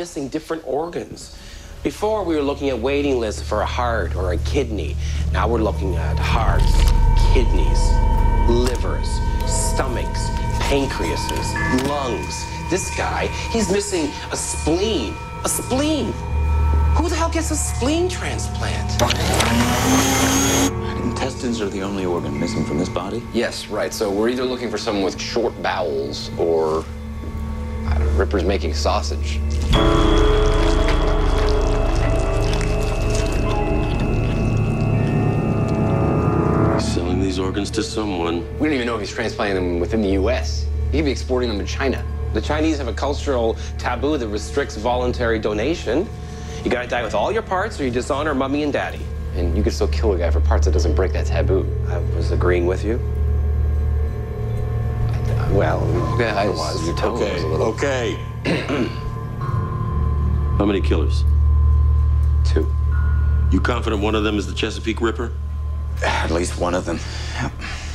missing different organs. Before, we were looking at waiting lists for a heart or a kidney. Now we're looking at hearts, kidneys, livers, stomachs, pancreases, lungs. This guy, he's missing a spleen. A spleen? Who the hell gets a spleen transplant? Intestines are the only organ missing from this body? Yes, right. So we're either looking for someone with short bowels or, I don't know, Ripper's making sausage. Selling these organs to someone. We don't even know if he's transplanting them within the U.S. He could be exporting them to China. The Chinese have a cultural taboo that restricts voluntary donation. You gotta die with all your parts or you dishonor mommy and daddy. And you could still kill a guy for parts that doesn't break that taboo. I was agreeing with you. Well, I was. Your tone was a little... Okay. How many killers? 2. You confident one of them is the Chesapeake Ripper? At least one of them.